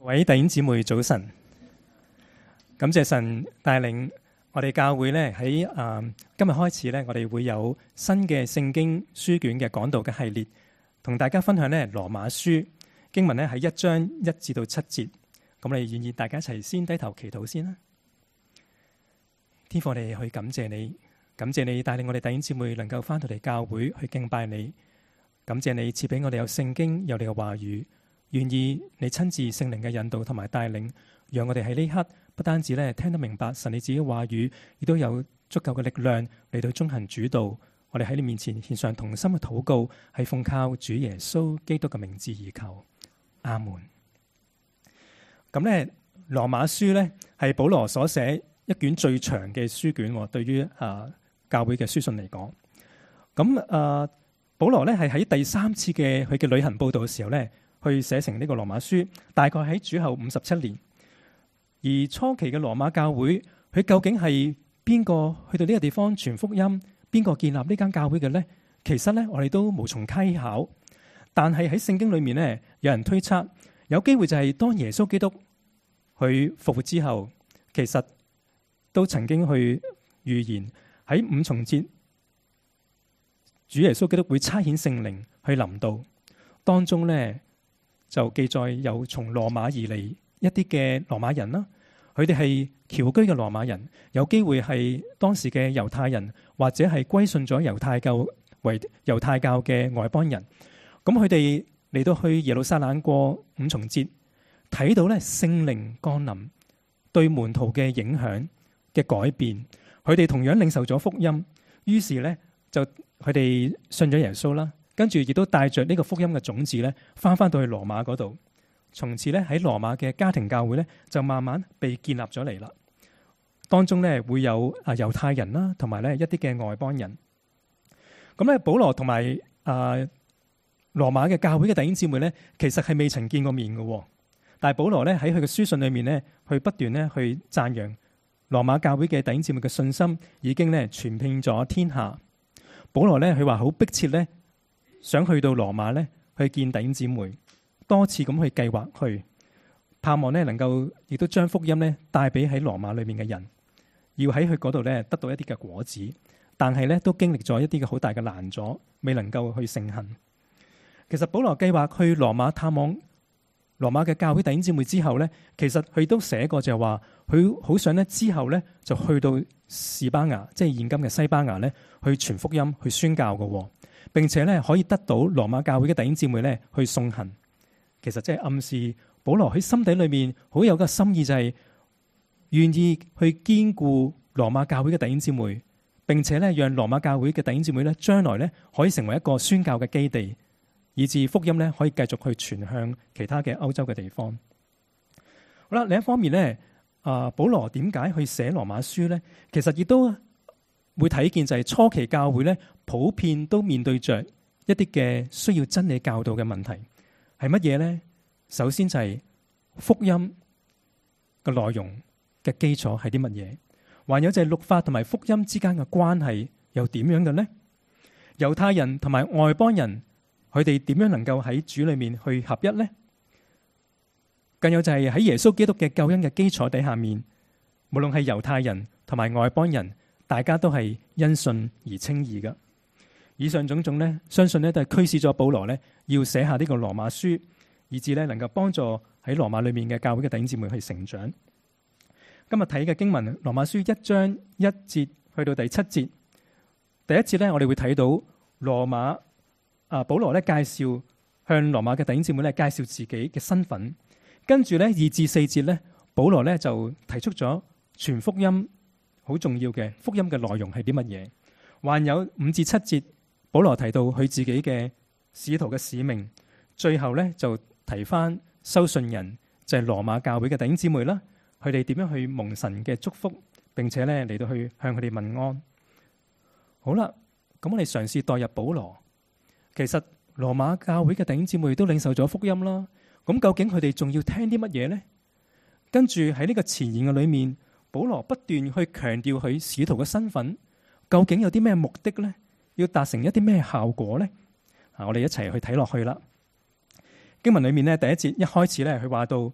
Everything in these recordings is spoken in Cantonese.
各位弟兄姊妹早晨，感謝神帶領我哋教會咧喺今日開始咧，我哋會有新嘅聖經書卷嘅講道嘅系列，同大家分享咧羅馬書經文咧喺1章1至到7節。咁我哋願意大家一齊先低頭祈禱先啦。天父，我哋去感謝你，感謝你帶領我哋弟兄姊妹能夠翻到嚟教會去敬拜你，感謝你賜俾我哋有聖經有你嘅話語。願意你親自聖靈嘅引導同埋帶領，讓我哋喺呢刻不單止咧聽得明白神你自己嘅話語，亦都有足夠嘅力量嚟到遵行主道。我哋喺你面前獻上同心嘅禱告，係奉靠主耶穌基督嘅名字而求，阿門。咁咧，羅馬書咧係保羅所寫一卷最長嘅書卷，對於教會嘅書信嚟講。咁保羅咧係喺第3次嘅佢嘅旅行佈道嘅時候咧，去寫成呢個羅馬書，大概喺主後57年。而初期嘅羅馬教會，佢究竟係邊個去到呢個地方傳福音？邊個建立呢間教會嘅呢？其實呢，我哋都無從稽考。但係喺聖經裏面呢，有人推測，有機會就係當耶穌基督去復活之後，其實都曾經去預言喺五重節，主耶穌基督會差遣聖靈去臨到當中呢。就記載有從羅馬而嚟一啲嘅羅馬人啦，佢哋係僑居嘅羅馬人，有機會係當時嘅猶太人，或者係歸信咗猶太教為猶太教嘅外邦人。咁佢哋嚟到去耶路撒冷過五重節，睇到咧聖靈降臨對門徒嘅影響嘅改變，佢哋同樣領受咗福音，於是咧就佢哋信咗耶穌啦。跟住亦都帶着呢個福音嘅種子咧，翻到去羅馬嗰度，從此咧喺羅馬嘅家庭教會咧，就慢慢被建立咗嚟啦。當中咧會有猶太人啦，同埋咧一啲嘅外邦人。咁咧保羅同埋羅馬嘅教會嘅弟兄姊妹咧，其實係未曾見過面嘅。但係保羅咧喺佢嘅書信裏面咧，去不斷咧去讚揚羅馬教會嘅弟兄姊妹嘅信心，已經咧傳遍咗天下。保羅咧佢話好迫切咧，想去到羅馬咧，去見弟兄姊妹，多次咁去計劃去，盼望咧能夠亦都將福音咧帶俾喺羅馬裏面嘅人，要喺佢嗰度咧得到一啲嘅果子，但係咧都經歷咗一啲嘅好大嘅難阻，未能夠去成行。其實保羅計劃去羅馬探望羅馬嘅教會弟兄姊妹之後咧，其實佢都寫過就係話，佢好想咧之後咧就去到士巴牙，即係現今嘅西班牙咧，去傳福音、去宣教嘅。並且咧可以得到羅馬教會嘅弟兄姊妹咧去送行，其實即係暗示保羅喺心底裏面好有個心意，就係願意去堅固羅馬教會嘅弟兄姊妹，並且咧讓羅馬教會嘅弟兄姊妹咧將來咧可以成為一個宣教嘅基地，以致福音咧可以繼續去傳向其他嘅歐洲嘅地方。好啦，另一方面咧，保羅點解去寫羅馬書咧？其實亦都會睇見就係初期教會咧，普遍都面對着一啲嘅需要真理教導嘅問題，係乜嘢呢？首先就係福音嘅內容嘅基礎係啲乜嘢？還有就係律法同埋福音之間嘅關係又點樣嘅呢？猶太人同埋外邦人，佢哋點樣能夠喺主裏面去合一呢？更有就係喺耶穌基督嘅救恩嘅基礎底下面，無論係猶太人同埋外邦人，大家都係因信而稱義嘅。以上種種咧，相信咧都係驅使咗保羅咧要寫下呢個羅馬書，以致咧能夠幫助喺羅馬裏面嘅教會嘅弟兄姊妹去成長。今日睇嘅經文，羅馬書1章1節去到第7節。第一節咧，我哋會睇到羅馬保羅咧介紹向羅馬嘅弟兄姊妹咧介紹自己嘅身份。跟住咧2至4節咧，保羅咧就提出咗傳福音好重要嘅福音嘅內容係啲乜嘢？還有5至7節，保羅提到佢自己嘅使徒嘅使命。最後咧就提翻收信人，就係羅馬教會嘅弟兄姊妹啦。佢哋點樣去蒙神嘅祝福，並且咧嚟到去向佢哋問安。好啦，咁我哋嘗試代入保羅。其實羅馬教會嘅弟兄姊妹都領受咗福音啦。咁究竟佢哋仲要聽啲乜嘢呢？跟住喺呢個前言嘅裏面，保羅不斷去強調佢使徒嘅身份，究竟有啲咩目的呢？要達成一啲咩效果呢？我哋一齊去睇落去啦。經文裏面呢，第一節一開始咧，佢話到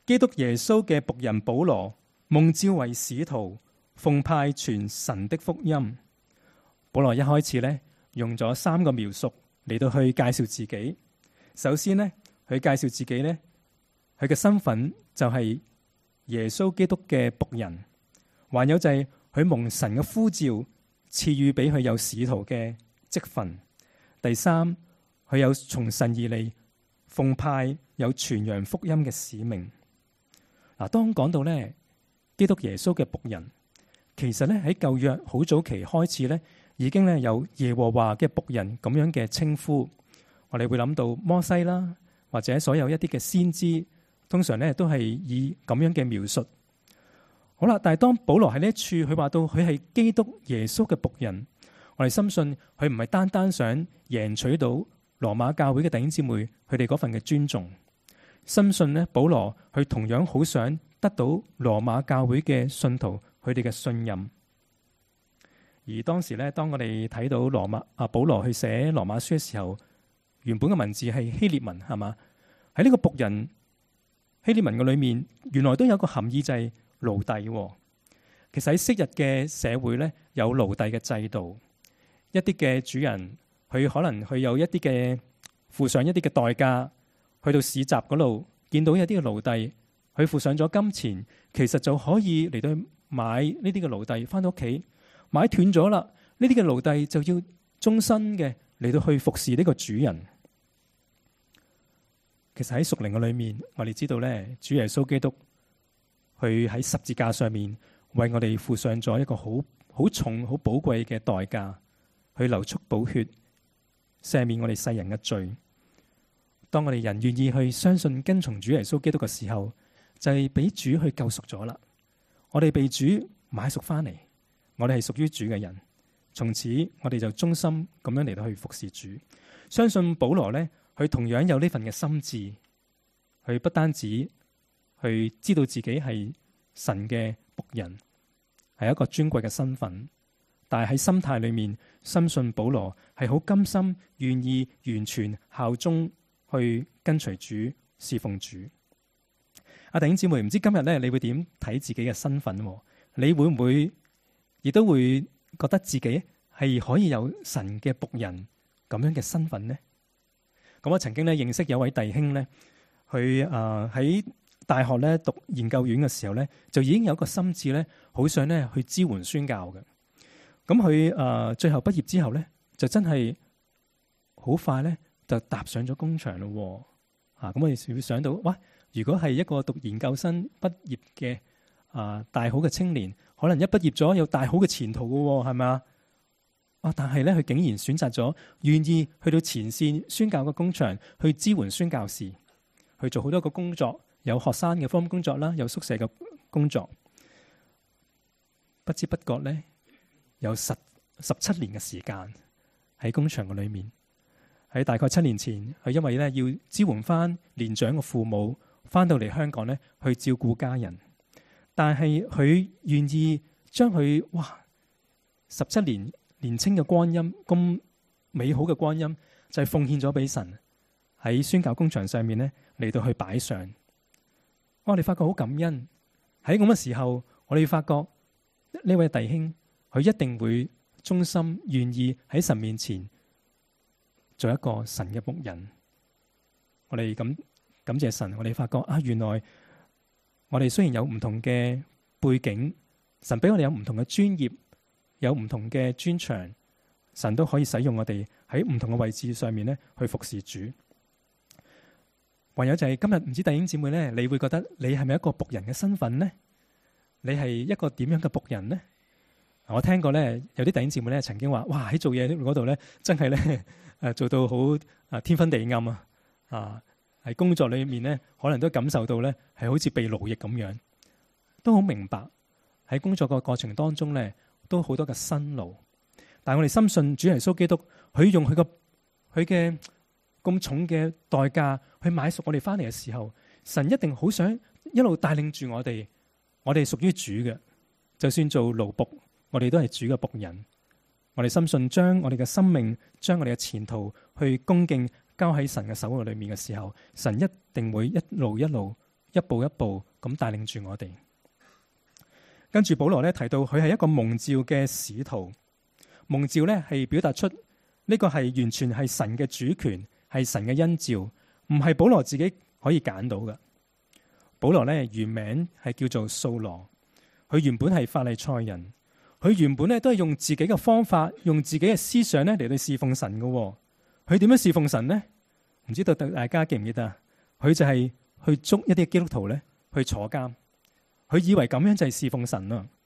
基督耶穌嘅僕人保羅，蒙召為使徒，奉派傳神的福音。保羅一開始呢，用咗3個描述嚟到去介紹自己。首先呢，佢介紹自己呢，佢嘅身份就係耶穌基督嘅僕人，還有就係佢蒙神嘅呼召，賜予俾佢有使徒嘅職分。第三，佢有從神而嚟奉派有傳揚福音嘅使命。嗱，當講到呢，基督耶穌嘅僕人，其實呢，喺舊約好早期開始呢，已經呢有耶和華嘅僕人咁樣嘅稱呼。我哋會諗到摩西啦，或者所有一啲嘅先知，通常呢都係以咁樣嘅描述。好啦，但係當保羅喺呢一處，佢話到佢係基督耶穌嘅僕人，我哋深信佢唔係單單想贏取到羅馬教會嘅弟兄姊妹佢哋嗰份嘅尊重，深信呢，保羅佢同樣好想得到羅馬教會嘅信徒佢哋嘅信任。而當時呢，當我哋睇到保羅去寫羅馬書嘅時候，原本嘅文字係希臘文，係嘛？喺呢個僕人希臘文嘅裏面，原來都有個含義就係奴隸。其實喺昔日嘅社會呢，有奴隸嘅制度，一啲嘅主人佢可能佢有一啲嘅付上一啲嘅代價，去到市集嗰度見到有啲嘅奴隸，佢付上咗金錢，其實就可以嚟到買呢啲嘅奴隸翻到屋企。買斷咗啦，呢啲嘅奴隸就要終身嘅嚟到去服侍呢個主人。其實喺屬靈嘅裏面，我哋知道咧，主耶穌基督佢喺十字架上面為我哋付上咗一個好重、好寶貴嘅代價，去流出寶血，赦免我哋世人嘅罪。當我哋人願意去相信跟從主耶穌基督嘅時候，就係俾主去救贖咗啦。我哋被主買贖翻嚟，我哋係屬於主嘅人。從此我哋就忠心咁樣嚟到去服侍主。相信保羅呢，佢同樣有呢份嘅心志，佢不單止去知道自己係神嘅僕人，係一個尊貴嘅身份，但係喺心態裏面深信保羅係好甘心願意完全效忠去跟隨主侍奉主。弟兄姊妹，唔知今日咧你會點睇自己嘅身份？你會唔會亦都會覺得自己係可以有神嘅僕人咁樣嘅身份呢？咁我曾經咧認識有位弟兄咧，佢喺大學咧讀研究院嘅時候咧，就已經有一個心志咧，好想咧去支援宣教嘅。咁佢最後畢業之後咧，就真係好快咧就踏上咗工場咯。咁我哋會想到，哇！如果係一個讀研究生畢業嘅大好嘅青年，可能一畢業咗有大好嘅前途嘅，係咪啊？但係咧，佢竟然選擇咗願意去到前線宣教嘅工場去支援宣教士，去做好多個工作，有學生嘅福音工作啦，有宿舍嘅工作。不知不覺咧，有17年嘅時間喺工場嘅裏面。喺大概7年前，佢因為咧要支援翻年長嘅父母，翻到嚟香港咧去照顧家人，但係佢願意將佢17年年青嘅光陰，咁美好嘅光陰，就係奉獻咗俾神，喺宣教工場上面咧嚟到去擺上。我哋發覺好感恩，喺咁嘅時候，我哋發覺呢位弟兄佢一定會忠心願意喺神面前做一個神嘅僕人。我哋感謝神，我哋發覺原來我哋雖然有唔同嘅背景，神俾我哋有唔同嘅專業，有唔同嘅專長，神都可以使用我哋喺唔同嘅位置上面咧去服侍主。唯有就係今日唔知弟兄姊妹咧，你會覺得你係咪一個僕人嘅身份呢？你係一個點樣嘅僕人呢？我聽過咧，有啲弟兄姊妹咧曾經話：哇，喺做嘢嗰度咧，真係咧做到好天昏地暗啊！喺工作裏面咧，可能都感受到咧係好似被奴役咁樣，都好明白喺工作個過程當中咧，都好多嘅辛勞。但係我哋深信主耶穌基督，佢用佢嘅咁重嘅代價去買贖我哋翻嚟嘅時候，神一定好想一路帶領住我哋。我哋屬於主嘅，就算做奴僕，我哋都係主嘅僕人。我哋深信將我哋嘅生命，將我哋嘅前途去恭敬交喺神嘅手裏面嘅時候，神一定會一路一步一步咁帶領住我哋。跟住保羅咧提到佢係一個蒙召嘅使徒，蒙召咧係表達出呢個係完全係神嘅主權，係神嘅恩召，唔係保羅自己可以揀到嘅。保羅咧原名係叫做掃羅，佢原本係法利賽人，佢原本咧都係用自己嘅方法，用自己嘅思想咧嚟到侍奉神嘅。佢點樣侍奉神呢？唔知道大家記唔記得啊？佢就係去捉一啲基督徒咧去坐監。佢以為咁樣就係侍奉神啊！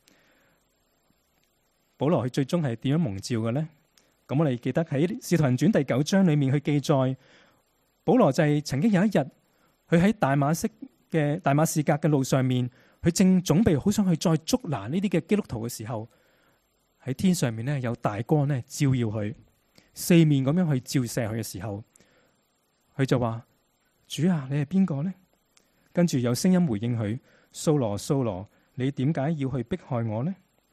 保羅佢最終係點樣蒙召嘅呢？咁我哋記得喺《使徒行傳》第9章裏面去記載，保羅就係曾經有一日，佢喺大馬士革嘅路上面，佢正準備好想去再捉拿呢啲嘅基督徒嘅時候，喺天上面呢有大光呢照耀佢，四面咁樣去照射佢嘅時候，佢就話：主啊，你係邊個呢？跟住有聲音回應佢。掃羅，掃羅，你點解要去迫害我呢？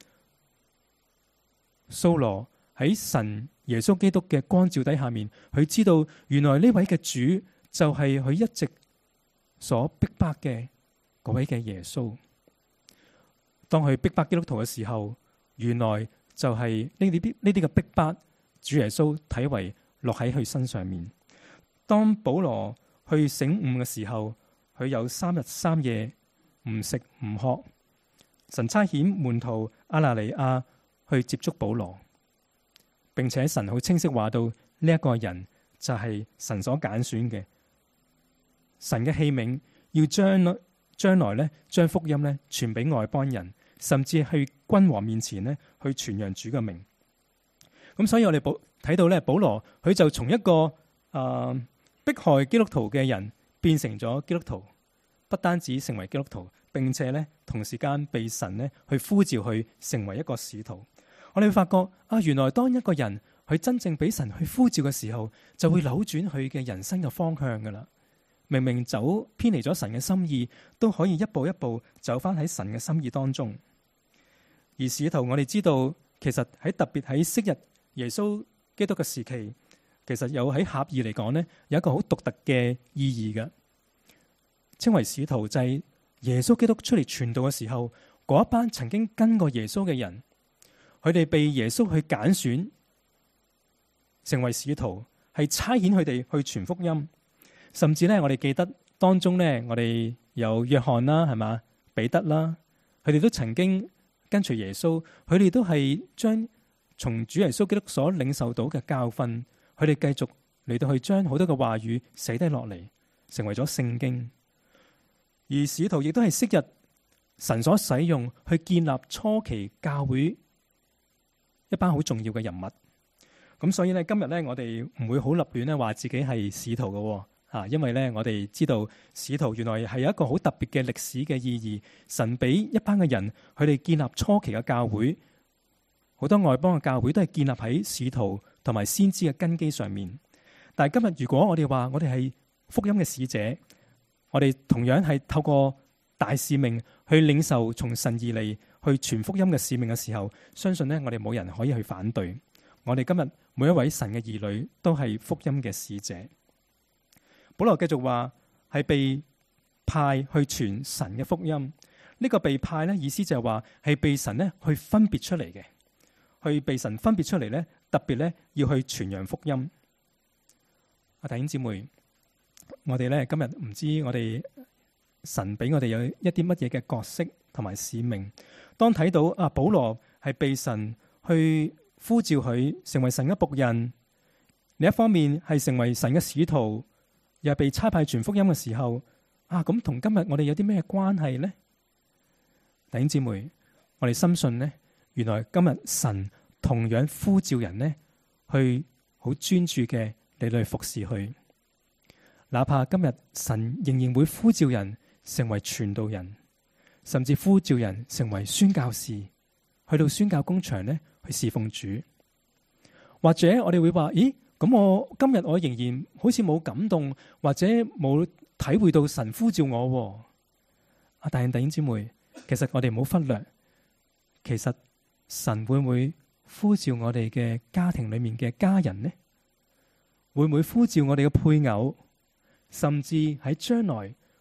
掃羅喺神耶穌基督嘅光照底下面，佢知道原來呢位嘅主就係佢一直所逼迫嘅嗰位嘅耶穌。當佢逼迫基督徒嘅時候，原來就係呢啲嘅逼迫，主耶穌睇為落喺佢身上面。當保羅去醒悟嘅時候，佢有3日3夜。唔食唔喝，神差遣門徒阿拿尼亞去接觸保羅，並且神好清晰話到呢一個人就係神所揀選嘅神嘅器皿，要將來咧將福音咧傳俾外邦人，甚至去君王面前咧去傳揚主嘅名。咁所以我哋睇到咧保羅佢就從一個迫害基督徒嘅人變成咗基督徒。不單止成為基督徒，並且咧同時間被神咧去呼召去成為一個使徒。我哋會發覺啊，原來當一個人佢真正俾神去呼召嘅時候，就會扭轉佢嘅人生嘅方向噶啦。明明走偏離咗神嘅心意，都可以一步一步走翻喺神嘅心意當中。而使徒我哋知道，其實喺特別喺昔日耶穌基督嘅時期，其實有喺狹義嚟講呢，有一個好獨特嘅意義嘅。稱為使徒就係耶穌基督出嚟傳道嘅時候，嗰一班曾經跟過耶穌嘅人，佢哋被耶穌去揀選成為使徒，係差遣佢哋去傳福音。甚至咧，我哋記得當中咧，我哋有約翰啦，係嘛，彼得啦，佢哋都曾經跟隨耶穌，佢哋都係將從主耶穌基督所領受到嘅教訓，佢哋繼續嚟到去將好多嘅話語寫低落嚟，成為咗聖經。而使徒亦都係昔日神所使用去建立初期教會一班好重要嘅人物。咁所以咧，今日咧我哋唔會好立亂咧話自己係使徒嘅，因為咧我哋知道使徒原來係有一個好特別嘅歷史嘅意義。神俾一班嘅人，佢哋建立初期嘅教會，好多外邦嘅教會都係建立喺使徒同埋先知嘅根基上面。但係今日如果我哋話我哋係福音嘅使者，我哋同樣係透過大使命去領受從神而嚟去傳福音嘅使命嘅時候，相信呢，我哋冇人可以去反對。我哋今日每一位神嘅兒女都係福音嘅使者。保羅繼續話係被派去傳神嘅福音。呢個被派呢，意思就係話係被神呢去分別出嚟嘅，去被神分別出嚟呢，特別呢要去傳揚福音。弟兄姊妹，我哋咧今日唔知我哋神俾我哋有一啲乜嘢嘅角色同埋使命。當睇到保羅係被神去呼召佢成為神嘅僕人，另一方面係成為神嘅使徒，又係被差派傳福音嘅時候，咁同今日我哋有啲咩關係呢？弟兄姊妹，我哋深信呢，原來今日神同樣呼召人呢，去好專注嘅嚟去服侍佢。哪怕今日神仍然會呼召人成為傳道人，甚至呼召人成為宣教士，去到宣教工場呢去侍奉主。或者我哋會話：咦，咁我今日我仍然好似冇感動，或者冇體會到神呼召我。弟兄姊妹，其實我哋唔好忽略，其實神會唔會呼召我哋嘅家庭裏面嘅家人呢？會唔會呼召我哋嘅配偶？甚至喺將來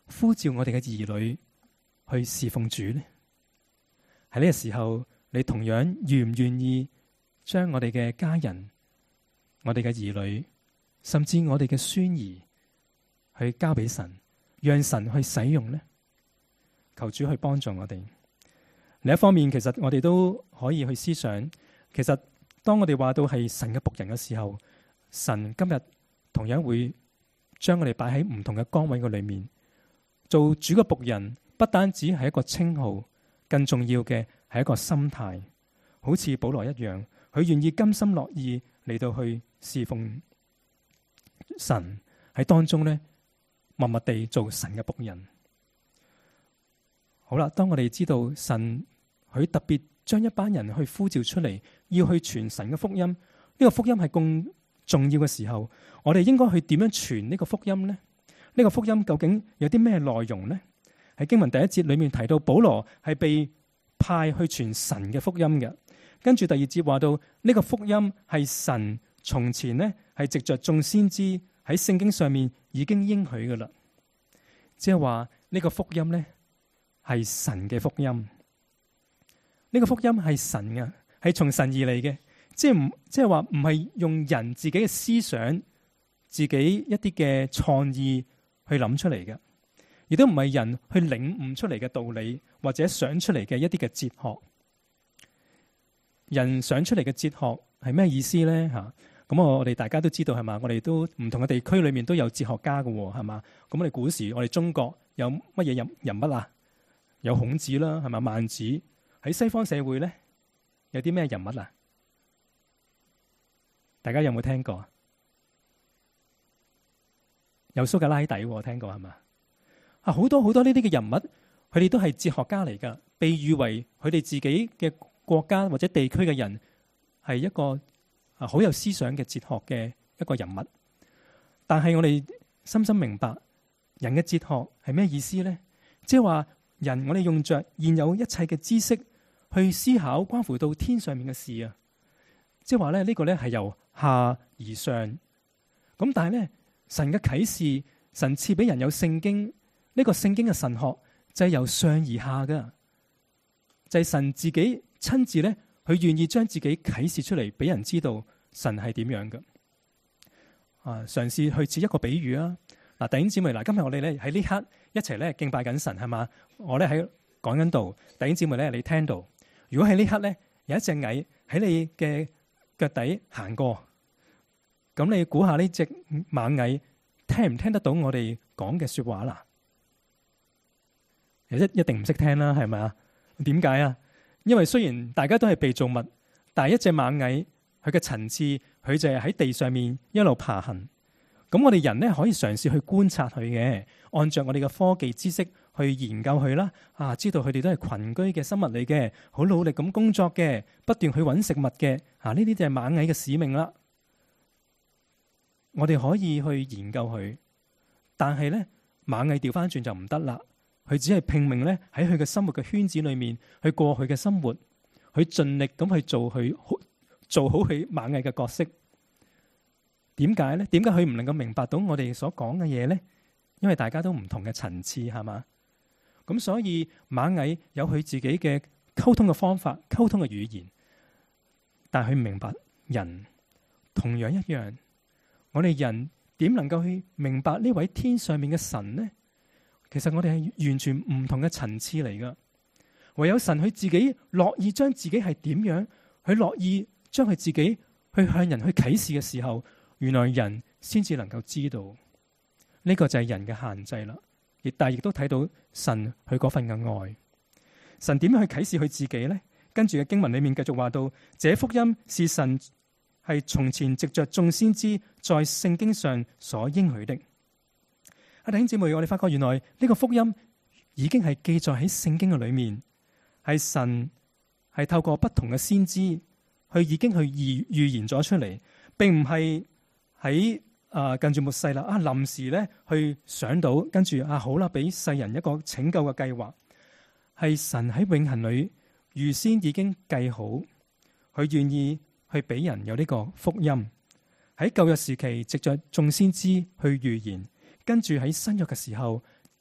呼召我哋嘅兒女去侍奉主呢？喺呢個時候，你同樣願唔願意將我哋嘅家人、我哋嘅兒女，甚至我哋嘅孫兒去交俾神，讓神去使用呢？求主去幫助我哋。另一方面，其實我哋都可以去思想，其實當我哋話到係神嘅僕人嘅時候，神今日同樣會將我哋擺喺唔同嘅崗位嘅裏面，做主嘅僕人，不單止係一個稱號，更重要嘅係一個心態。好似保羅一樣，佢願意甘心樂意嚟到去侍奉神，喺當中呢，默默地做神嘅僕人。好啦，當我哋知道神佢特別將一班人去呼召出嚟，要去傳神嘅福音，呢個福音係咁重要嘅時候，我哋應該去點樣傳呢個福音呢？呢個福音究竟有啲咩內容呢？喺經文第一節裏面提到，保羅係被派去傳神嘅福音嘅。跟住第二節話到，呢個福音係神從前呢係藉着眾先知喺聖經上面已經應許噶啦，即係話呢個福音呢係神嘅福音。呢個福音係神嘅，係從神而嚟嘅，即係話唔係用人自己嘅思想、自己一啲嘅創意去諗出嚟嘅，亦都唔係人去領悟出嚟嘅道理，或者想出嚟嘅一啲嘅哲學。人想出嚟嘅哲學係咩意思呢？吓，咁我哋大家都知道係嘛？我哋都唔同嘅地區裏面都有哲學家嘅，係嘛？咁我哋古時我哋中國有乜嘢人物啊？有孔子啦，係嘛？孟子。喺西方社會咧，有啲咩人物啊？大家有冇聽過？有蘇格拉底，聽過係嘛？啊，好多呢啲嘅人物，佢哋都係哲學家嚟噶，被譽為佢哋自己嘅國家或者地區嘅人係一個好有思想嘅哲學嘅一個人物。但係我哋深深明白，人嘅哲學係咩意思咧？即係話人，我哋用着現有一切嘅知識去思考關乎到天上面嘅事啊！即係話咧，呢個咧係由下而上。咁但係咧，神嘅啟示，神賜俾人有聖經，呢個聖經嘅神學就係由上而下噶，就係神自己親自咧，佢願意將自己啟示出嚟俾人知道神係點樣嘅。嘗試去設一個比喻啊！嗱，弟兄姊妹，嗱，今日我哋咧喺呢刻一齊咧敬拜緊神，係嘛？我咧喺講緊道，弟兄姊妹咧你聽到。如果喺呢刻咧有一隻蟻喺你嘅腳底行過，咁你估下呢隻螞蟻聽唔聽得到我哋講嘅說話啦？一定唔識聽啦，係咪啊？點解啊？因為雖然大家都係被造物，但係一隻螞蟻佢嘅層次，佢就係喺地上面一路爬行。咁我哋人咧可以嘗試去觀察佢嘅，按照我哋嘅科技知識去研究佢啦。知道佢哋都係群居嘅生物嚟嘅，好努力咁工作嘅，不斷去揾食物嘅。呢啲就係螞蟻嘅使命啦。我哋可以去研究佢，但係咧螞蟻調翻轉就唔得啦。佢只係拼命咧喺佢嘅生活嘅圈子裏面去過佢嘅生活，佢盡力咁去做好佢螞蟻嘅角色。點解咧？點解佢唔能夠明白到我哋所講嘅嘢咧？因為大家都唔同嘅層次，係嘛？咁所以螞蟻有佢自己嘅溝通嘅方法、溝通嘅語言，但係佢唔明白人同樣一樣。我哋人點能夠去明白呢位天上面嘅神呢？其實我哋係完全唔同嘅層次嚟噶。唯有神佢自己樂意將自己係點樣，佢樂意將佢自己去向人去啟示嘅時候，原來人先至能夠知道。呢個就係人嘅限制啦。但係亦都睇到神佢嗰份嘅愛。神點樣去啟示佢自己呢？跟住嘅經文裏面繼續話到，這福音是神係從前藉着眾先知在聖經上所應許的。弟兄姊妹，我哋發覺原來呢個福音已經係記載喺聖經嘅裏面，係神係透過不同嘅先知，佢已經去預言咗出嚟，並唔係喺近住末世啦，臨時咧去想到，跟住好啦，俾世人一個拯救嘅計劃，係神喺永恆裏預先已經計好，佢願意去俾人有呢個福音，喺舊約時期藉着眾先知去預言，跟住喺新約嘅時候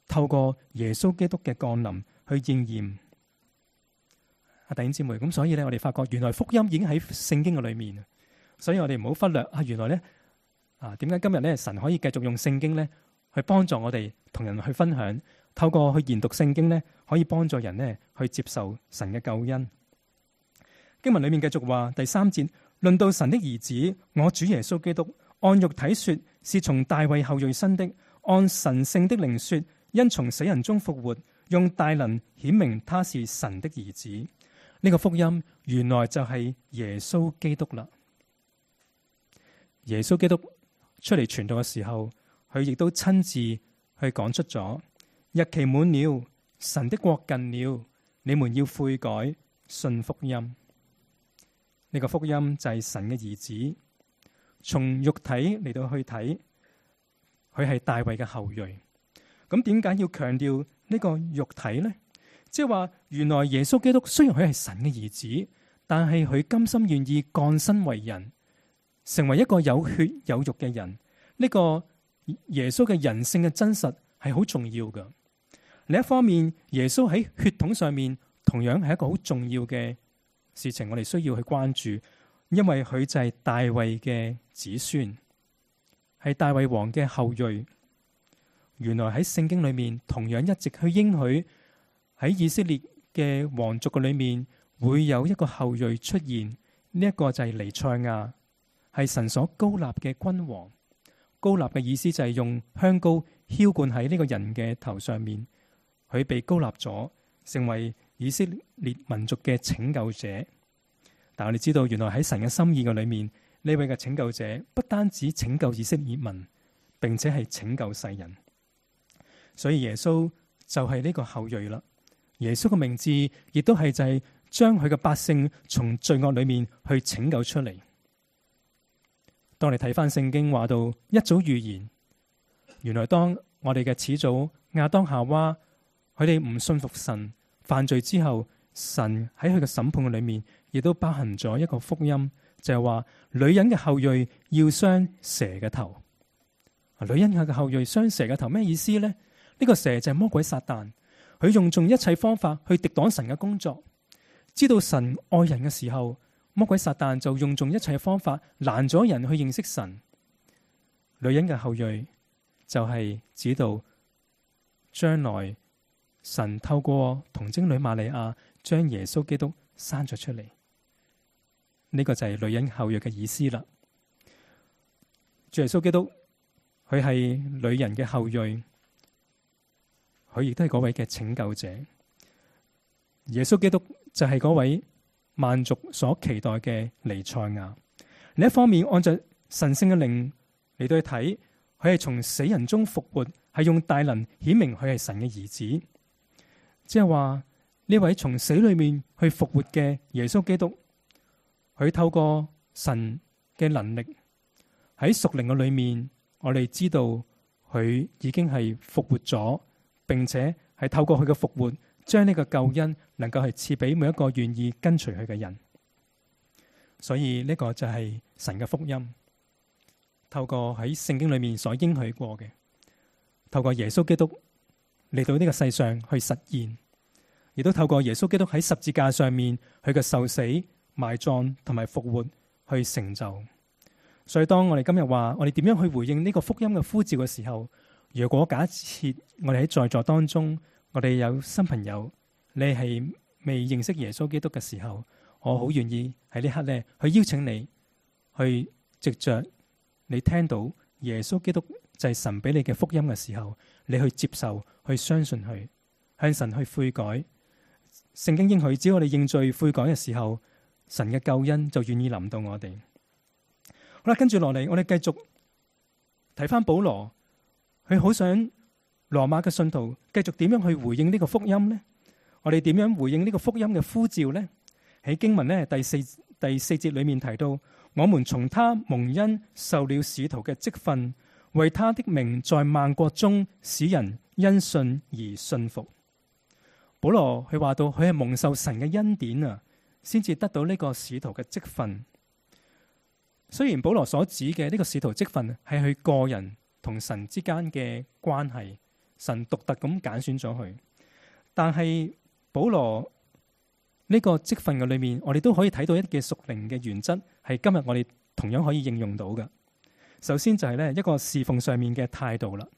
透過耶穌基督嘅降臨去應驗。弟兄姊妹，咁所以咧，我哋發覺原來福音已經喺聖經嘅裏面，所以我哋唔好忽略原來咧點解今日咧神可以繼續用聖經咧去幫助我哋同人去分享，透過去研讀聖經咧，可以幫助人咧去接受神嘅救恩。經文裏面繼續話第3節，論到神的兒子，我主耶穌基督，按肉體說是從大衛後裔生的，按神聖的靈說，因從死人中復活，用大能顯明他是神的兒子。呢個福音原來就係耶穌基督啦。耶穌基督出嚟傳道嘅時候，佢亦都親自去講出咗，日期滿了，神的國近了，你們要悔改，信福音。呢個福音就係神嘅兒子，從肉體嚟到去睇，佢係大衛嘅後裔。咁點解要強調呢個肉體呢？即係話，原來耶穌基督雖然佢係神嘅兒子，但係佢甘心願意降身為人，成為一個有血有肉嘅人。呢個耶穌嘅人性嘅真實係好重要㗎。另一方面，耶穌喺血統上面同樣係一個好重要嘅事情，我哋需要去關注，因為佢就係大衛嘅子孫，係大衛王嘅後裔。原來喺聖經裏面同樣一直去應許，喺以色列嘅王族嘅裏面會有一個後裔出現，呢一個就係彌賽亞，係神所膏立嘅君王。膏立嘅意思就係用香膏澆灌喺呢個人嘅頭上面，佢被膏立咗，成為以色列民族嘅拯救者。但我哋知道，原來喺神嘅心意嘅裏面，呢位嘅拯救者不單止拯救以色列民，並且係拯救世人。所以耶穌就係呢個後裔啦。耶穌嘅名字亦都係就係將佢嘅百姓從罪惡裏面去拯救出嚟。當你睇翻聖經話到一早預言，原來當我哋嘅始祖亞當夏娃佢哋唔信服神犯罪之後，神喺佢嘅審判嘅裏面亦都包含咗一個福音，就係話女人嘅後裔要傷蛇嘅頭。女人嘅後裔傷蛇嘅頭咩意思呢？呢個蛇就係魔鬼撒旦。佢用盡一切方法去敵擋神嘅工作，知道神愛人嘅時候，魔鬼撒旦就用盡一切方法攔咗人去認識神。女人嘅後裔就係指到將來神透過童貞女瑪利亞將耶穌基督生咗出嚟，呢個就係女人後裔嘅意思啦。主耶穌基督佢係女人嘅後裔。佢亦都係嗰位嘅拯救者，耶穌基督就係嗰位萬族所期待嘅彌賽亞。另一方面，按照神聖嘅靈嚟到去睇，佢係從死人中復活，係用大能顯明佢係神嘅兒子。即係話呢位從死裏面去復活嘅耶穌基督，佢透過神嘅能力喺屬靈嘅裏面，我哋知道佢已經係復活咗。並且係透過佢嘅復活，將呢個救恩能夠係賜俾每一個願意跟隨佢嘅人。所以呢個就係神嘅福音，透過喺聖經裏面所應許過嘅，透過耶穌基督嚟到呢個世上去實現，亦都透過耶穌基督喺十字架上面佢嘅受死、埋葬同埋復活去成就。所以當我哋今日話我哋點樣去回應呢個福音嘅呼召嘅時候，如果假設我哋喺在座當中，我哋有新朋友，你係未認識耶穌基督嘅時候，我好願意喺呢刻咧去邀請你，去藉着你聽到耶穌基督就係神俾你嘅福音嘅時候，你去接受，去相信佢，向神去悔改。聖經應許，只要我哋認罪悔改嘅時候，神嘅救恩就願意臨到我哋。好啦，跟住落嚟，我哋繼續睇翻保羅。佢好想羅馬嘅信徒繼續點樣去回應呢個福音呢？我哋點樣回應呢個福音嘅呼召呢？喺經文呢第四節裏面提到，我們從他蒙恩受了使徒嘅職分，為他的名在萬國中使人因信而信服。保羅佢話到，佢係蒙受神嘅恩典啊，先至得到呢個使徒嘅職分。雖然保羅所指嘅呢個使徒職分係佢個人同神之間嘅關係， 神獨特咁揀選咗佢。但係保羅呢個職分嘅裏面，我哋都可以睇到一啲嘅屬靈嘅原則，係今日我哋同樣可以應用到嘅。首先就係呢一個侍奉上面嘅態度啦。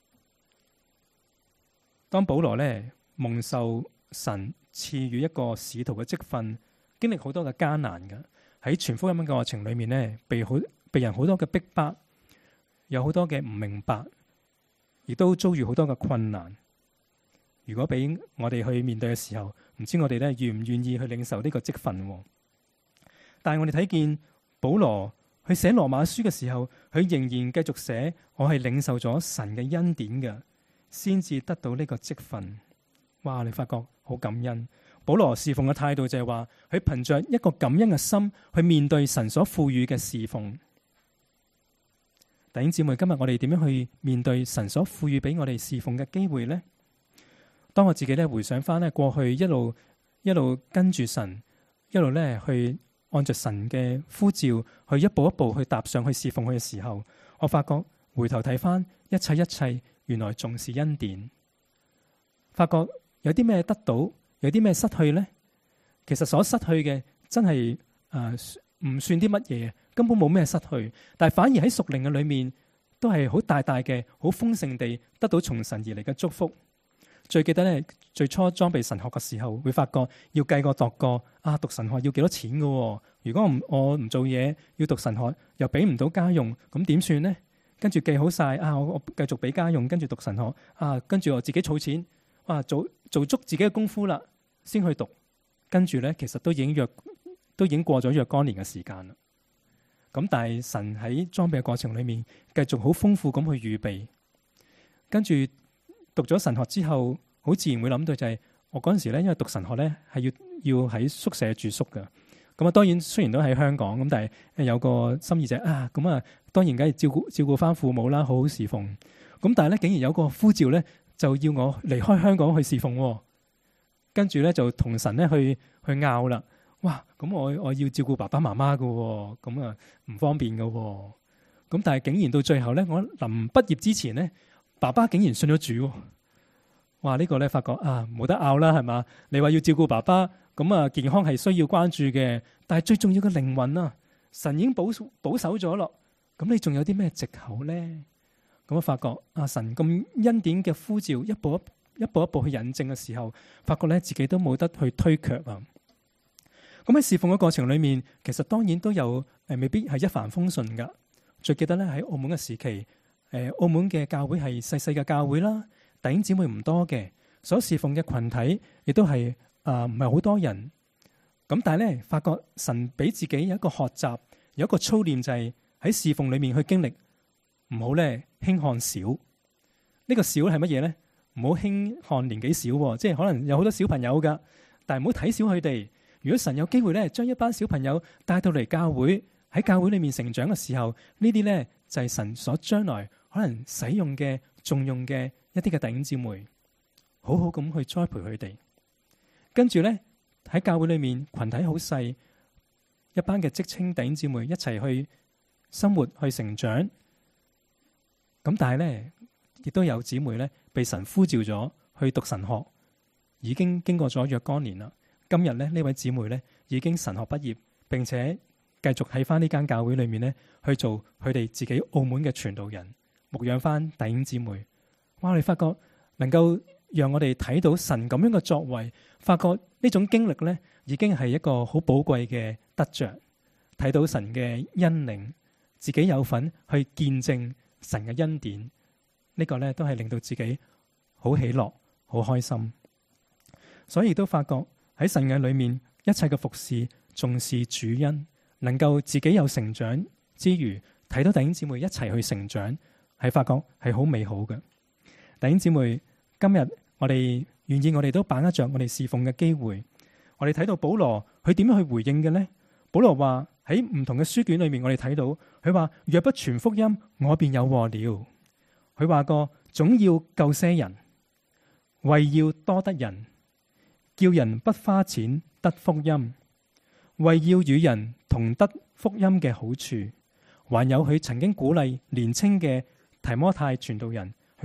當保羅呢蒙受神賜予一個使徒嘅職分，經歷好多嘅艱難嘅，喺傳福音嘅過程裏面呢，被人好多嘅逼迫，有好多嘅唔明白，亦都遭遇好多嘅困難。如果俾我哋去面對嘅時候，唔知我哋呢願唔願意去領受呢個職分？但係我哋睇見保羅去寫羅馬書嘅時候，佢仍然繼續寫，我係領受咗神嘅恩典嘅，先至得到呢個職分。哇！你發覺好感恩。保羅侍奉嘅態度就係話，佢憑着一個感恩嘅心去面對神所賦予嘅侍奉。弟兄姊妹，今日我哋點樣去面對神所賦予俾我哋侍奉嘅機會呢？當我自己咧回想翻咧過去一路跟住神，一路咧去按着神嘅呼召，去一步一步去踏上去侍奉佢嘅時候，我發覺回頭睇翻一切，原來仲是恩典。發覺有啲咩得到，有啲咩失去呢？其實所失去嘅真係唔算啲乜嘢，根本冇咩失去。但係反而喺屬靈嘅裏面，都係好大嘅、好豐盛地得到從神而嚟嘅祝福。最記得咧，最初裝備神學嘅時候，會發覺要計過度過讀神學要幾多錢㗎？如果我唔做嘢，要讀神學又俾唔到家用，咁點算呢？跟住計好晒我繼續俾家用，跟住讀神學跟住我自己儲錢做足自己嘅功夫啦，先去讀。跟住咧，其實都已經過咗若干年嘅時間啦。咁但係神喺裝備嘅過程裏面，繼續好豐富咁去預備。跟住讀咗神學之後，好自然會諗到就係我嗰陣時咧，因為讀神學咧係要喺宿舍住宿嘅。咁當然雖然都喺香港，咁但係有個心意就係當然梗係照顧翻父母啦，好好侍奉。咁但係咧，竟然有個呼召咧，就要我離開香港去侍奉。跟住咧就同神咧去拗啦。哇！咁我要照顧爸爸媽媽㗎，咁唔方便㗎。咁但係竟然到最後咧，我臨畢業之前咧，爸爸竟然信咗主。哇！呢個咧發覺冇得拗啦，係嘛？你話要照顧爸爸，咁健康係需要關注嘅，但係最重要嘅靈魂神已經保守咗咯。咁你仲有啲咩藉口咧？咁我發覺神咁恩典嘅呼召，一步去引證嘅時候，發覺咧自己都冇得去推卻啊。咁喺侍奉嘅過程裏面，其實當然都有未必係一帆風順噶。最記得咧喺澳門嘅時期，澳門嘅教會係細嘅教會啦，弟兄姊妹唔多嘅，所侍奉嘅群體亦都係唔係好多人。咁但係咧，發覺神俾自己有一個學習，有一個操練，就係喺侍奉裏面去經歷，唔好咧輕看小。呢個小係乜嘢咧？唔好輕看年紀小，即係可能有好多小朋友噶，但係唔好睇小佢哋。如果神有機會咧，將一班小朋友帶到嚟教會，喺教會裏面成長嘅時候，呢啲咧就係神所將來可能使用嘅、重用嘅一啲嘅弟兄姊妹，好好咁去栽培佢哋。跟住咧喺教會裏面群體好細，一班嘅職青弟兄姊妹一齊去生活、去成長。咁但係咧，亦都有姊妹咧被神呼召咗去讀神學，已經經過咗若干年啦。今日咧呢位姊妹咧已經神學畢業，並且繼續喺翻呢間教會裏面咧去做佢哋自己澳門嘅傳道人，牧養翻弟兄姊妹。哇！你發覺能夠讓我哋睇到神咁樣嘅作為，發覺呢種經歷咧已經係一個好寶貴嘅得着，睇到神嘅恩領，自己有份去見證神嘅恩典，呢個咧都係令到自己好喜樂、好開心。所以都發覺喺神嘅裏面，一切嘅服侍重視主恩，能夠自己有成長之餘，睇到弟兄姊妹一齊去成長，係發覺係好美好嘅。弟兄姊妹，今日我哋願意，我哋都把握着我哋侍奉嘅機會。我哋睇到保羅佢點樣去回應嘅呢？保羅話喺唔同嘅書卷裏面，我哋睇到佢話：若不傳福音，我便有禍了。佢話過總要救些人，為要多得人，叫人不花錢得福音，為要與人同得福音嘅好處。還有佢曾經鼓勵年青嘅提摩太傳道人，佢話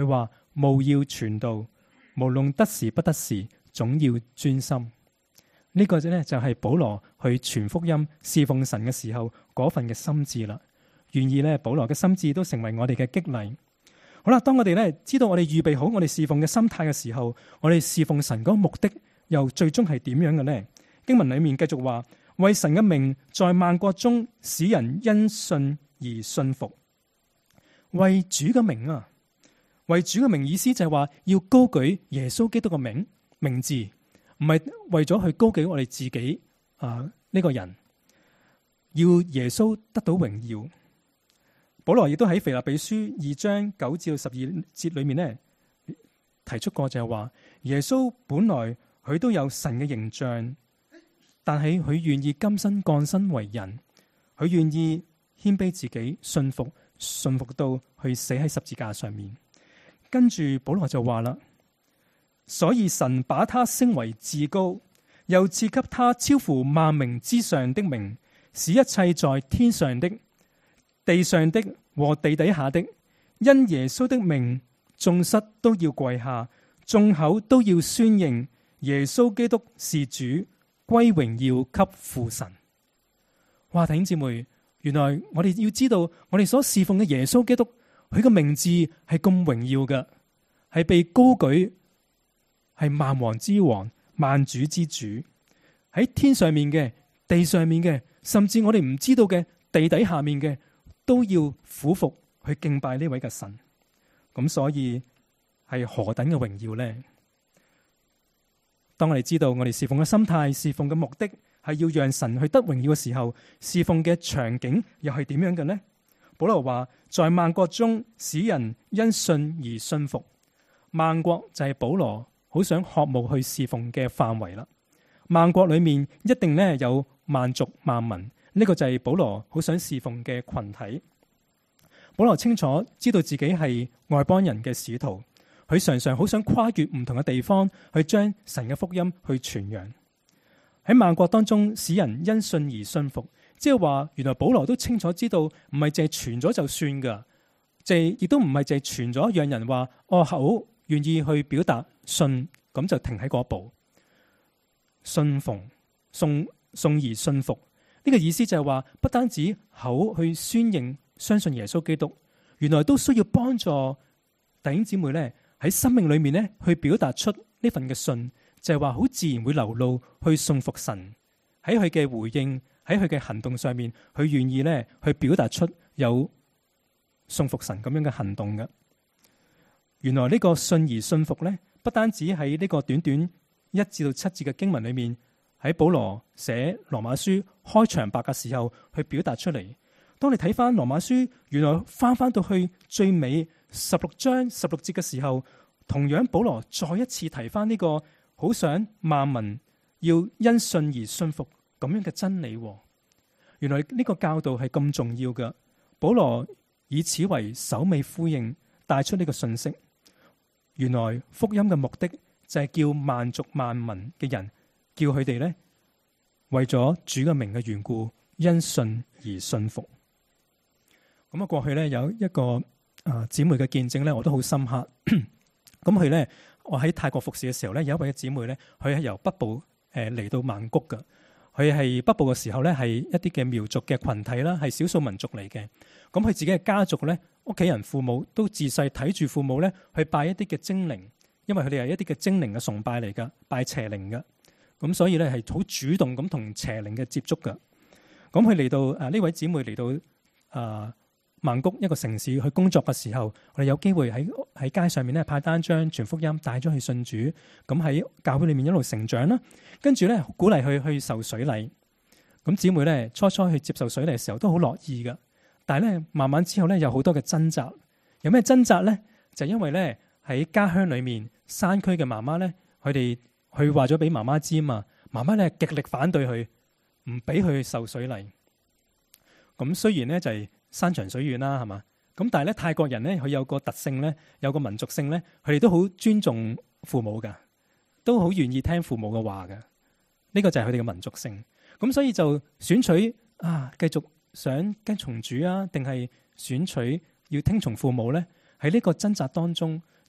務要傳道，無論得時不得時，總要專心。呢個咧就係保羅去傳福音、侍奉神嘅時候嗰份嘅心志啦。願意咧，保羅嘅心志都成為我哋嘅激勵。好啦，當我哋咧知道我哋預備好我哋侍奉嘅心態嘅時候，我哋侍奉神嗰個目的又最終係點樣嘅呢？經文裏面繼續話，為神嘅名在萬國中使人因信而信服。為主嘅名啊，為主嘅名意思就係話要高舉耶穌基督嘅名字，唔係為咗去高舉我哋自己呢個人，要耶穌得到榮耀。保羅亦都喺腓立比書2章9至12節裏面呢提出過，就係話耶穌本來佢都有神嘅形象，但係佢願意甘心降身為人，佢願意謙卑自己，信服到去死喺十字架上面。跟住保羅就話啦，所以神把他升為至高，又賜給他超乎萬名之上的名，使一切在天上的、地上的和地底下的，因耶穌的名，眾膝都要跪下，眾口都要宣認耶穌基督是主，歸榮耀給父神。哇！弟兄姊妹，原來我哋要知道，我哋所侍奉嘅耶穌基督，佢個名字係咁榮耀嘅，係被高舉，係萬王之王、萬主之主，喺天上面嘅、地上面嘅，甚至我哋唔知道嘅地底下面嘅，都要俯伏去敬拜呢位嘅神。咁所以係何等嘅榮耀呢？當我哋知道我哋侍奉嘅心態、侍奉嘅目的係要讓神去得榮耀嘅時候，侍奉嘅場景又係點樣嘅呢？保羅話，在萬國中使人因信而信服。萬國就係保羅好想渴慕去侍奉嘅範圍啦。萬國裏面一定咧有萬族萬民，呢個就係保羅好想侍奉嘅群體。保羅清楚知道自己係外邦人嘅使徒，佢常常好想跨越唔同嘅地方去將神嘅福音去傳揚。喺萬國當中使人因信而信服，即係話原來保羅都清楚知道，唔係淨係傳咗就算噶，亦都唔係淨係傳咗讓人話好願意去表達信，咁就停喺嗰步。信而信服呢個意思就係話，不單止口去宣認相信耶穌基督，原來都需要幫助弟兄姊妹咧喺生命裏面咧去表達出呢份嘅信，就係話好自然會流露去信服神，喺佢嘅回應，喺佢嘅行動上面，佢願意咧去表達出有信服神咁樣嘅行動嘅。原來呢個信而信服咧，不單止喺呢個短短1至7節嘅經文裏面，喺保羅寫羅馬書開場白嘅時候去表達出嚟。當你睇翻羅馬書，原來翻到去最尾16章16節嘅時候，同樣保羅再一次提翻呢個好想萬民要因信而信服咁樣嘅真理。原來呢個教導係咁重要嘅，保羅以此為首尾呼應，帶出呢個信息。原來福音嘅目的就係叫萬族萬民嘅人，叫佢哋咧為咗主嘅名嘅緣故，因信而信服。咁過去咧有一個姊妹嘅見證咧，我都好深刻。咁佢咧，我喺泰國服侍嘅時候咧，有一位姊妹咧，佢係由北部嚟到曼谷嘅。佢係北部嘅時候咧，係一啲嘅苗族嘅群體啦，係少數民族嚟嘅。咁佢自己嘅家族咧，屋企人父母都自細睇住父母咧去拜一啲嘅精靈，因為佢哋係一啲嘅精靈嘅崇拜嚟噶，拜邪靈嘅。咁所以咧係好主動咁同邪靈嘅接觸噶。咁佢嚟到呢位姊妹嚟到曼谷一個城市去工作嘅時候，我哋有機會喺街上面咧派單張傳福音，帶咗去信主。咁喺教會裏面一路成長啦，跟住咧鼓勵佢去受水禮。咁姊妹咧初去接受水禮嘅時候都好樂意噶，但係咧慢慢之後咧有好多嘅掙扎。有咩掙扎咧？就因為咧喺家鄉裏面山區嘅媽媽咧，佢哋去話咗俾媽媽知啊嘛，媽媽咧極力反對佢，唔俾佢受水禮。咁雖然咧就係山長水遠啦，係嘛？咁但係咧泰國人咧佢有個特性咧，有個民族性咧，佢哋都好尊重父母噶，都好願意聽父母嘅話噶。呢個就係佢哋嘅民族性。咁所以就選取繼續想跟從主啊，定係選取要聽從父母咧？喺呢個掙扎當中，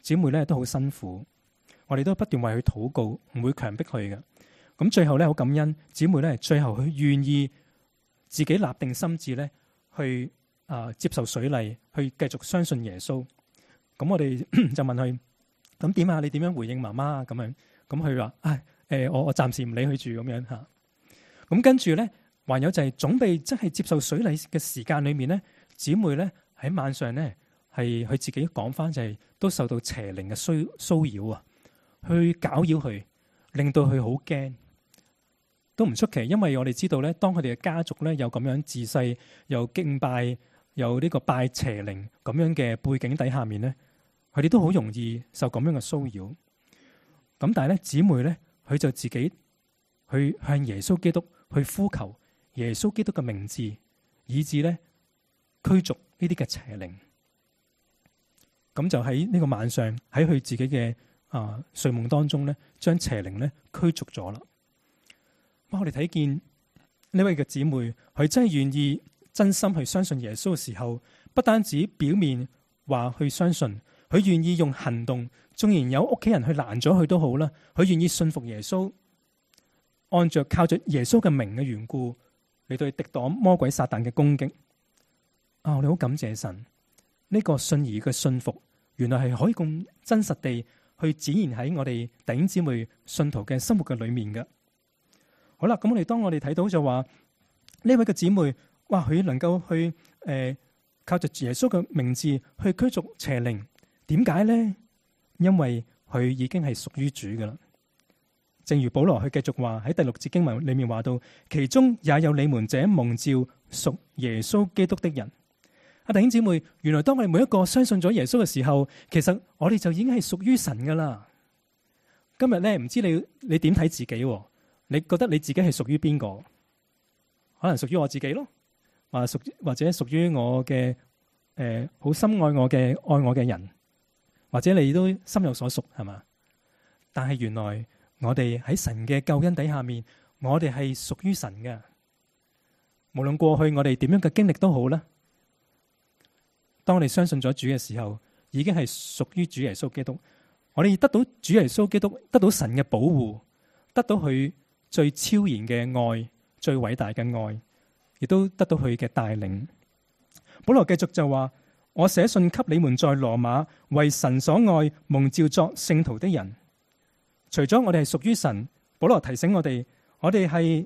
姊妹咧都好辛苦，我哋都不斷為佢禱告，唔會強迫佢嘅。咁最後咧好感恩，姊妹咧最後佢願意自己立定心志咧去接受水禮，去繼續相信耶穌。咁我哋就問佢：咁點啊？你點樣回應媽媽啊？咁樣，咁佢話：我暫時唔理佢住咁樣嚇。咁跟住咧，還有就係準備真係接受水禮嘅時間裏面咧，姊妹咧喺晚上咧係佢自己講翻，就係都受到邪靈嘅騷擾啊，去攪擾佢，令到佢好驚，都唔出奇。因為我哋知道咧，當佢哋嘅家族咧有咁樣自細又敬拜，有呢個拜邪靈咁樣嘅背景底下面咧，佢哋都好容易受咁樣嘅騷擾。咁但係咧，姊妹咧佢就自己去向耶穌基督去呼求耶穌基督嘅名字，以致咧驅逐呢啲嘅邪靈。咁就喺呢個晚上喺佢自己嘅睡夢當中咧，將邪靈咧驅逐咗啦。我哋睇見呢位嘅姊妹，佢真係願意真心去相信耶穌嘅時候，不單止表面話去相信，佢願意用行動，縱然有屋企人去攔咗佢都好啦，佢願意信服耶穌，按着靠着耶穌嘅名嘅緣故嚟到抵擋魔鬼撒旦嘅攻擊。我哋好感謝神，呢個信兒嘅信服，原來係可以咁真實地去展現喺我哋弟兄姊妹信徒嘅生活嘅裏面嘅。好啦，咁當我哋睇到就話呢位嘅姊妹，哇，佢能夠去靠着耶穌嘅名字去驅逐邪靈，點解呢？因為佢已經係屬於主噶啦。正如保羅去繼續話喺第6節經文裏面話到，其中也有你們這蒙召屬耶穌基督的人。弟兄姊妹，原來當我哋每一個相信咗耶穌嘅時候，其實我哋就已經係屬於神噶啦。今日咧，唔知你點睇自己？你覺得你自己係屬於邊個？可能屬於我自己咯，或者屬於我嘅好深愛我嘅人，或者你都心有所屬，係嘛？但係原來我哋喺神嘅救恩底下面，我哋係屬於神嘅。無論過去我哋點樣嘅經歷都好啦，當我哋相信咗主嘅時候，已經係屬於主耶穌基督。我哋得到主耶穌基督，得到神嘅保護，得到佢最超然嘅愛，最偉大嘅愛，亦都得到佢嘅帶領。保羅繼續就話：我寫信給你們在羅馬為神所愛蒙召作聖徒的人。除咗我哋係屬於神，保羅提醒我哋係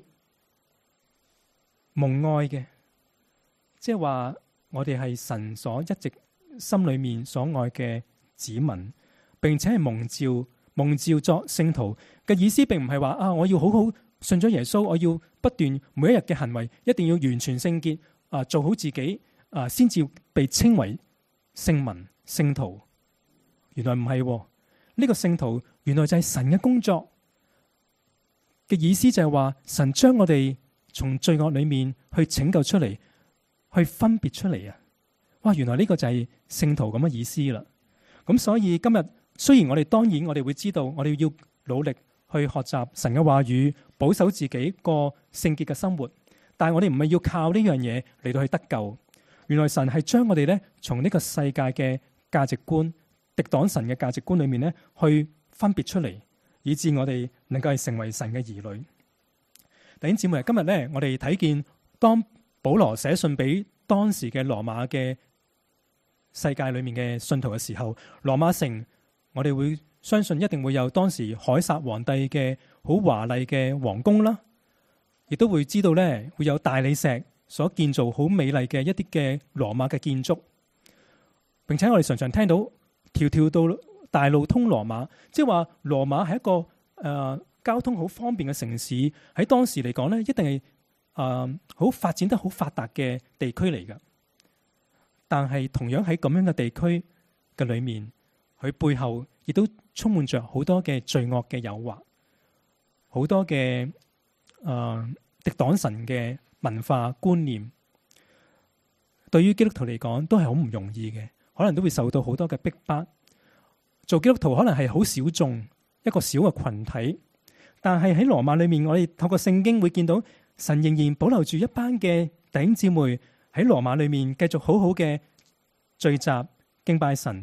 蒙愛嘅，即係話我哋係神所一直心裏面所愛嘅子民，並且係蒙召作聖徒嘅意思，並唔係話我要好好信咗耶穌，我要不斷每一日嘅行為一定要完全聖潔，做好自己先至被稱為聖民聖徒。原來唔係，呢個聖徒原來就係神嘅工作嘅意思，就係話神將我哋從罪惡裏面去拯救出嚟，去分別出嚟啊！哇，原來呢個就係聖徒咁嘅意思啦。咁所以今日雖然我哋當然我哋會知道，我哋要努力去學習神嘅話語，保守自己過聖潔嘅生活，但係我哋唔係要靠呢樣嘢嚟到去得救。原來神係將我哋咧從呢個世界嘅價值觀、敵擋神嘅價值觀裏面咧去分別出嚟，以致我哋能夠係成為神嘅兒女。弟兄姊妹，今日咧我哋睇見當保羅寫信俾當時嘅羅馬嘅世界裏面嘅信徒嘅時候，羅馬城我哋會相信一定會有當時凱撒皇帝嘅好華麗嘅皇宮啦，亦都會知道咧會有大理石所建造好美麗嘅一啲嘅羅馬嘅建築，並且我哋常常聽到條條道大路通羅馬，即係話羅馬係一個交通好方便嘅城市，喺當時嚟講咧，一定係好發展得好發達嘅地區嚟㗎。但係同樣喺咁樣嘅地區嘅裏面，佢背後亦都充滿着好多嘅罪惡嘅誘惑，好多嘅敵擋神嘅文化觀念，對於基督徒嚟講都係好唔容易嘅，可能都會受到好多嘅逼迫。做基督徒可能係好小眾，一個小嘅群體，但係喺羅馬裏面，我哋透過聖經會見到神仍然保留住一班嘅弟兄姊妹喺羅馬裏面繼續好好嘅聚集敬拜神，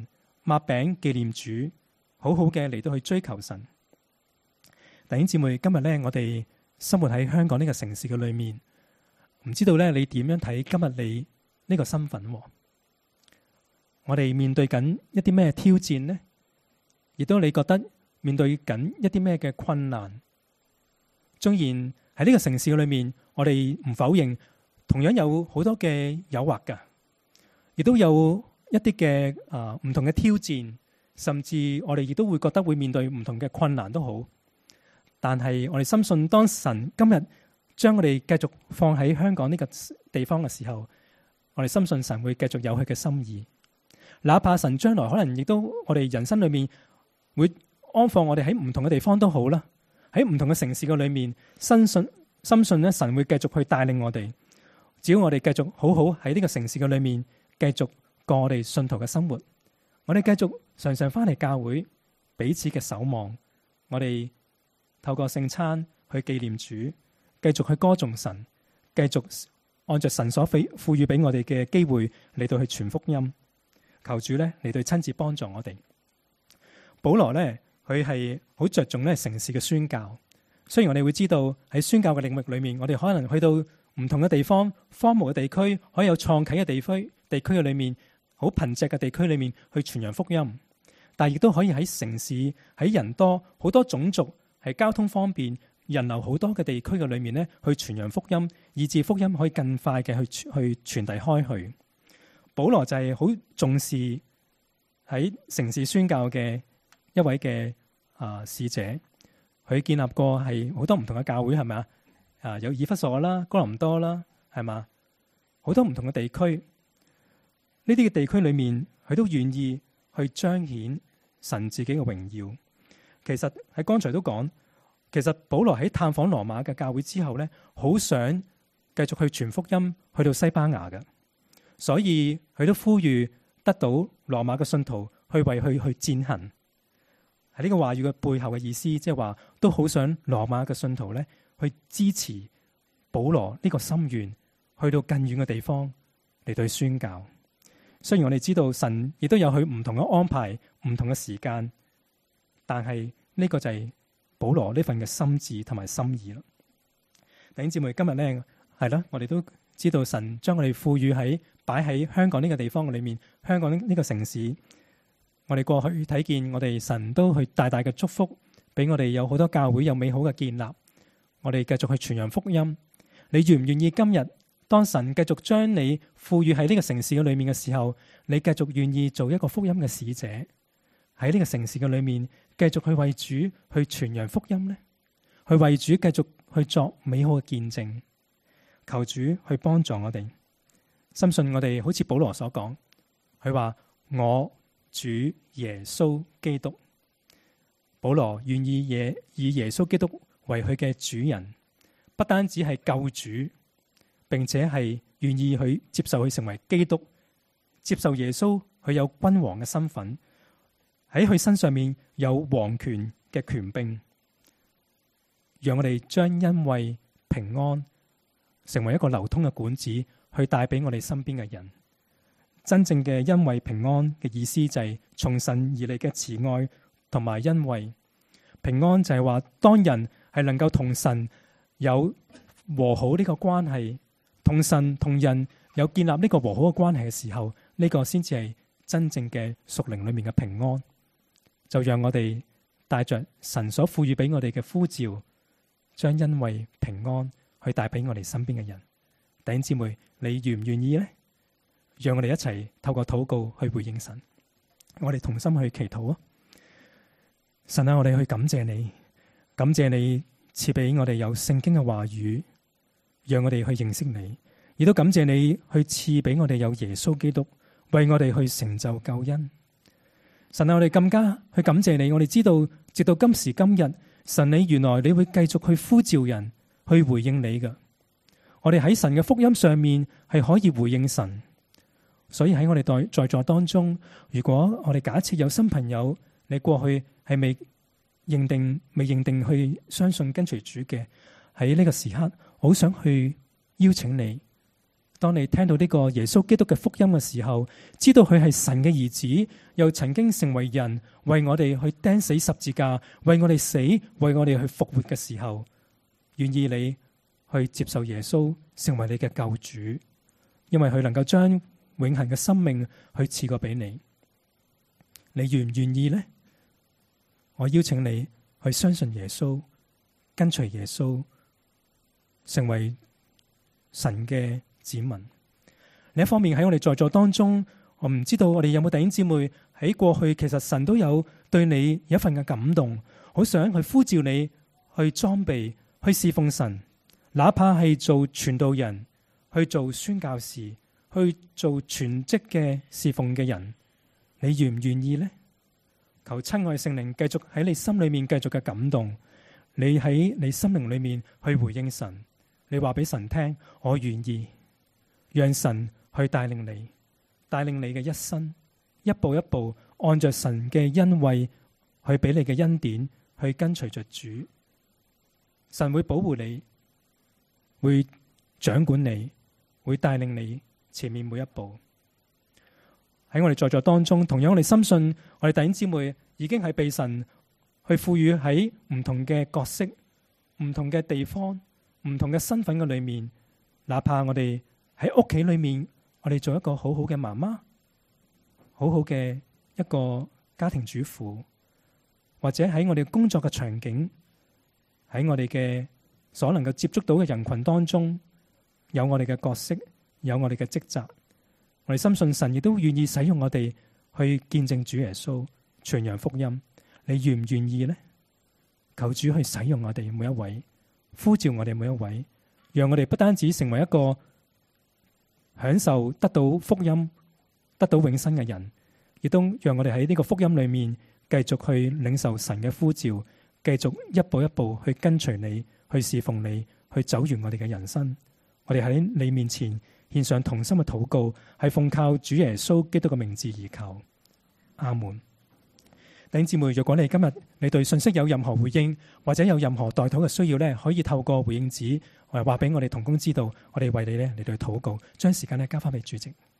擘餅紀念主，好好嘅嚟到去追求神。弟兄姊妹，今日咧我哋生活喺香港呢個城市嘅裏面，唔知道咧你點樣睇今日你呢個身份？我哋面對緊一啲咩挑戰呢？亦都你覺得面對緊一啲咩嘅困難？縱然喺呢個城市嘅裏面，我哋唔否認同樣有好多嘅誘惑㗎，亦都有一啲嘅唔同嘅挑戰，甚至我哋亦都會覺得會面對唔同嘅困難都好。但係我哋深信，當神今日將我哋繼續放喺香港呢個地方嘅時候，我哋深信神會繼續有佢嘅心意。哪怕神將來可能亦都我哋人生裏面會安放我哋喺唔同嘅地方都好啦，喺唔同嘅城市嘅裏面，深信咧神會繼續去帶領我哋。只要我哋繼續好好喺呢個城市嘅裏面繼續過我哋信徒嘅生活，我哋繼續常常翻嚟教會，彼此嘅守望，我哋透過聖餐去紀念主，繼續去歌頌神，繼續按着神所賦予俾我哋嘅機會嚟到去傳福音。求主咧嚟到親自幫助我哋。保羅咧佢係好着重咧城市嘅宣教。雖然我哋會知道喺宣教嘅領域裏面，我哋可能去到唔同嘅地方、荒蕪嘅地區，可以有創啟嘅地區嘅裏面，好貧瘠嘅地區裏面去傳揚福音。但係亦都可以喺城市、喺人多、好多種族、係交通方便、人流好多嘅地區嘅裏面咧，去傳揚福音，以致福音可以更快嘅去傳遞開去。保羅就係好重視喺城市宣教嘅一位嘅使者，佢建立過係好多唔同嘅教會，係咪啊？有以弗所啦、哥林多啦，係嘛？好多唔同嘅地區，呢啲嘅地區裏面，佢都願意去彰顯神自己嘅榮耀。其實喺剛才都講，其實保羅喺探訪羅馬嘅教會之後咧，好想繼續去傳福音去到西班牙嘅。所以佢都呼籲得到羅馬嘅信徒去為佢去踐行。喺呢個話語嘅背後嘅意思，即係話都好想羅馬嘅信徒咧去支持保羅呢個心願，去到更遠嘅地方嚟對宣教。雖然我哋知道神亦都有佢唔同嘅安排、唔同嘅時間，但係呢個就係保羅呢份嘅心志同埋心意啦。弟兄姊妹，今日咧係啦，我哋都知道神將我哋賦予擺喺香港呢個地方裏面，香港呢個城市，我哋過去睇見我哋神都去大大嘅祝福，俾我哋有好多教會有美好嘅建立，我哋繼續去傳揚福音。你願唔願意今日當神繼續將你賦予喺呢個城市嘅裏面嘅時候，你繼續願意做一個福音嘅使者，喺呢個城市嘅裏面繼續去為主去傳揚福音呢？去為主繼續去作美好嘅見證。求主去幫助我哋。深信我哋好似保羅所講，佢話我主耶穌基督。保羅願意以耶穌基督為佢嘅主人，不單止係救主，並且係願意去接受佢成為基督，接受耶穌佢有君王嘅身份，喺佢身上面有王權嘅權柄，讓我哋將恩惠平安成為一個流通嘅管子，去帶俾我哋身邊嘅人。真正嘅恩惠平安嘅意思就係從神而嚟嘅慈愛同埋恩惠。平安就係話當人係能夠同神有和好呢個關係，同神同人有建立呢個和好嘅關係嘅時候，呢個先至係真正嘅屬靈裏面嘅平安。就讓我哋帶着神所賦予俾我哋嘅呼召，將恩惠平安去帶俾我哋身邊嘅人。弟兄姊妹，你願唔願意呢？讓我哋一齊透過禱告去回應神。我哋同心去祈禱啊！神啊，我哋去感謝你，感謝你賜俾我哋有聖經嘅話語，讓我哋去認識你，亦都感謝你去賜俾我哋有耶穌基督，為我哋去成就救恩。神啊，我哋更加去感謝你。我哋知道直到今時今日，神你原來你會繼續去呼召人去回應你嘅。我哋喺神嘅福音上面係可以回應神，所以喺我哋在座當中，如果我哋假設有新朋友，你過去係未認定去相信跟隨主嘅，喺呢個時刻，好想去邀請你當你聽到呢個耶穌基督嘅福音嘅時候，知道佢係神嘅兒子，又曾經成為人，為我哋去釘死十字架，為我哋死，為我哋去復活嘅時候，願意你去接受耶穌成為你嘅救主，因為佢能夠將永恆嘅生命去賜過俾你。你願唔願意呢？我邀請你去相信耶穌，跟隨耶穌，成為神嘅子民。另一方面，喺我哋在座當中，我唔知道我哋有冇弟兄姊妹喺過去，其實神都有對你有一份嘅感動，好想去呼召你去裝備，去侍奉神，哪怕係做傳道人，去做宣教士，去做全職嘅侍奉嘅人，你願唔願意呢？求親愛聖靈繼續喺你心裏面繼續嘅感動，你喺你心靈裏面去回應神，你話俾神聽，我願意，讓神去帶領你，帶領你嘅一生，一步一步按着神嘅恩惠去俾你嘅恩典去跟隨着主。神會保護你，會掌管你，會帶領你前面每一步。喺我哋在座當中，同樣我哋深信，我哋弟兄姊妹已經係被神去賦予喺唔同嘅角色、唔同嘅地方、唔同嘅身份嘅裏面。哪怕我哋喺屋企裏面，我哋做一個好好嘅媽媽，好好嘅一個家庭主婦，或者喺我哋工作嘅場景，喺我哋嘅所能夠接觸到嘅人群當中，有我哋嘅角色，有我哋嘅職責。我哋深信神亦都願意使用我哋去見證主耶穌，傳揚福音。你願唔願意呢？求主去使用我哋每一位，呼召我哋每一位，讓我哋不單止成為一個享受得到福音、得到永生嘅人，亦都讓我哋喺呢個福音裏面繼續去領受神嘅呼召，繼續一步一步去跟隨你，去侍奉你，去走完我哋嘅人生。我哋喺你面前獻上同心嘅禱告，係奉靠主耶穌基督嘅名字而求。阿門。弟兄姊妹，若果你今日你對信息有任何回應，或者有任何代禱嘅需要咧，可以透過回應紙話俾我哋同工知道，我哋為你咧嚟到禱告，將時間咧交翻俾主席。